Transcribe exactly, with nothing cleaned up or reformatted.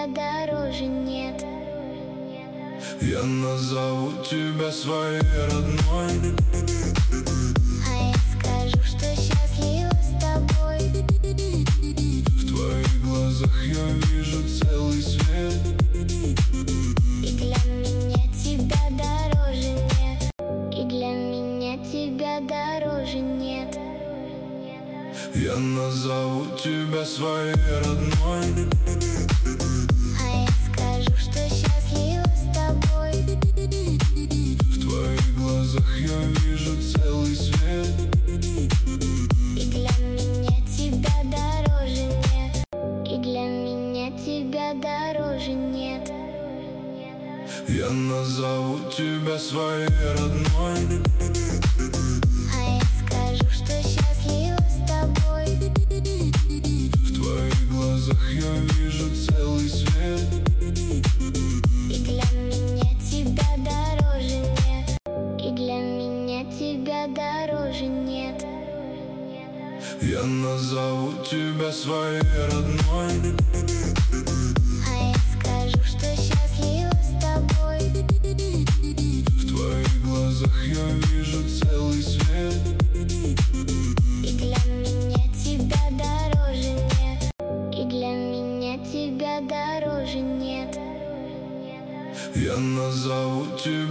тебя дороже нет. Я назову тебя своей родной, а я скажу, что счастлива с тобой. В твоих глазах я вижу целый свет, и для меня тебя дороже нет. И для меня тебя дороже нет. Я назову тебя своей родной, а я скажу, что счастлива с тобой. В твоих глазах я вижу целый свет, и для меня тебя дороже нет. И для меня тебя дороже нет. Я назову тебя своей родной, а я скажу, что счастлива с тобой. В твоих глазах я вижу целый свет, и для меня тебя дороже нет. И для меня тебя дороже нет. Я назову тебя своей родной, а я скажу, что счастлива с тобой. В твоих глазах я вижу целый свет, и для меня тебя дороже нет. И для меня тебя дороже нет. Я назову тебя